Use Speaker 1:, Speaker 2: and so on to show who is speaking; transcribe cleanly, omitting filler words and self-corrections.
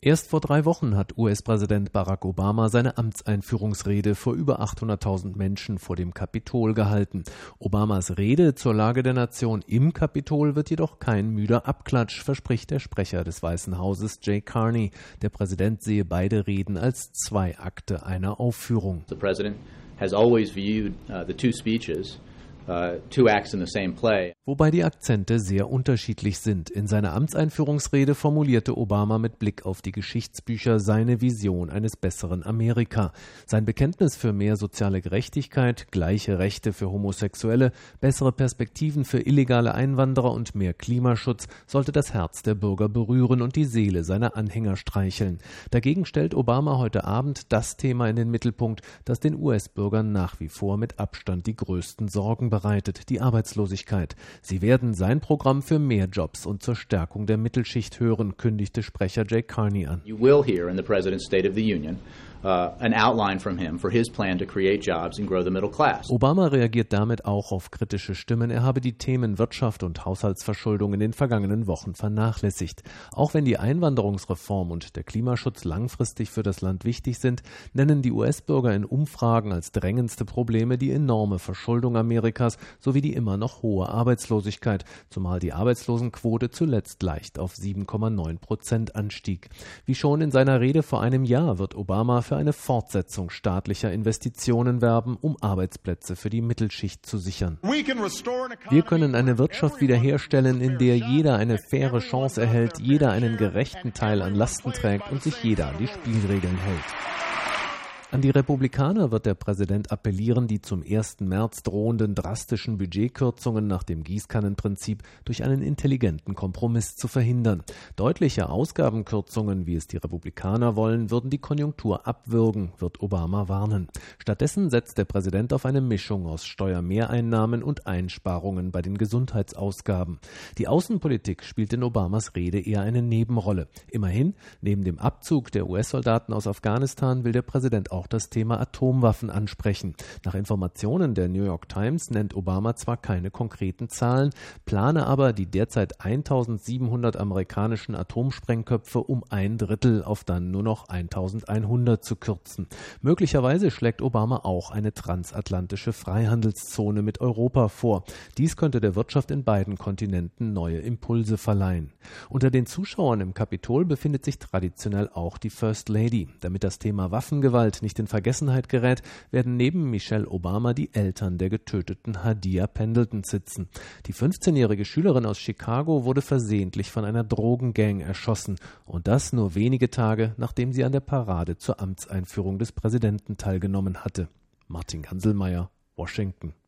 Speaker 1: Erst vor 3 Wochen hat US-Präsident Barack Obama seine Amtseinführungsrede vor über 800.000 Menschen vor dem Kapitol gehalten. Obamas Rede zur Lage der Nation im Kapitol wird jedoch kein müder Abklatsch, verspricht der Sprecher des Weißen Hauses Jay Carney. Der Präsident sehe beide Reden als 2 Akte einer Aufführung.
Speaker 2: The president has always viewed the two speeches, two acts in the same play.
Speaker 1: Wobei die Akzente sehr unterschiedlich sind. In seiner Amtseinführungsrede formulierte Obama mit Blick auf die Geschichtsbücher seine Vision eines besseren Amerika. Sein Bekenntnis für mehr soziale Gerechtigkeit, gleiche Rechte für Homosexuelle, bessere Perspektiven für illegale Einwanderer und mehr Klimaschutz sollte das Herz der Bürger berühren und die Seele seiner Anhänger streicheln. Dagegen stellt Obama heute Abend das Thema in den Mittelpunkt, das den US-Bürgern nach wie vor mit Abstand die größten Sorgen bereitet, die Arbeitslosigkeit. Sie werden sein Programm für mehr Jobs und zur Stärkung der Mittelschicht hören, kündigte Sprecher Jay Carney an.
Speaker 2: You will hear in the President's State of the Union an outline from him for his plan to create jobs and grow the middle class.
Speaker 1: Obama reagiert damit auch auf kritische Stimmen. Er habe die Themen Wirtschaft und Haushaltsverschuldung in den vergangenen Wochen vernachlässigt. Auch wenn die Einwanderungsreform und der Klimaschutz langfristig für das Land wichtig sind, nennen die US-Bürger in Umfragen als drängendste Probleme die enorme Verschuldung Amerikas sowie die immer noch hohe Arbeitslosigkeit, zumal die Arbeitslosenquote zuletzt leicht auf 7,9% anstieg. Wie schon in seiner Rede vor einem Jahr wird Obama für eine Fortsetzung staatlicher Investitionen werben, um Arbeitsplätze für die Mittelschicht zu sichern. Wir können eine Wirtschaft wiederherstellen, in der jeder eine faire Chance erhält, jeder einen gerechten Teil an Lasten trägt und sich jeder an die Spielregeln hält. An die Republikaner wird der Präsident appellieren, die zum 1. März drohenden drastischen Budgetkürzungen nach dem Gießkannenprinzip durch einen intelligenten Kompromiss zu verhindern. Deutliche Ausgabenkürzungen, wie es die Republikaner wollen, würden die Konjunktur abwürgen, wird Obama warnen. Stattdessen setzt der Präsident auf eine Mischung aus Steuermehreinnahmen und Einsparungen bei den Gesundheitsausgaben. Die Außenpolitik spielt in Obamas Rede eher eine Nebenrolle. Immerhin, neben dem Abzug der US-Soldaten aus Afghanistan will der Präsident auch das Thema Atomwaffen ansprechen. Nach Informationen der New York Times nennt Obama zwar keine konkreten Zahlen, plane aber, die derzeit 1.700 amerikanischen Atomsprengköpfe um 1/3 auf dann nur noch 1.100 zu kürzen. Möglicherweise schlägt Obama auch eine transatlantische Freihandelszone mit Europa vor. Dies könnte der Wirtschaft in beiden Kontinenten neue Impulse verleihen. Unter den Zuschauern im Kapitol befindet sich traditionell auch die First Lady. Damit das Thema Waffengewalt nicht in Vergessenheit gerät, werden neben Michelle Obama die Eltern der getöteten Hadia Pendleton sitzen. Die 15-jährige Schülerin aus Chicago wurde versehentlich von einer Drogengang erschossen und das nur wenige Tage, nachdem sie an der Parade zur Amtseinführung des Präsidenten teilgenommen hatte. Martin Ganselmeier, Washington.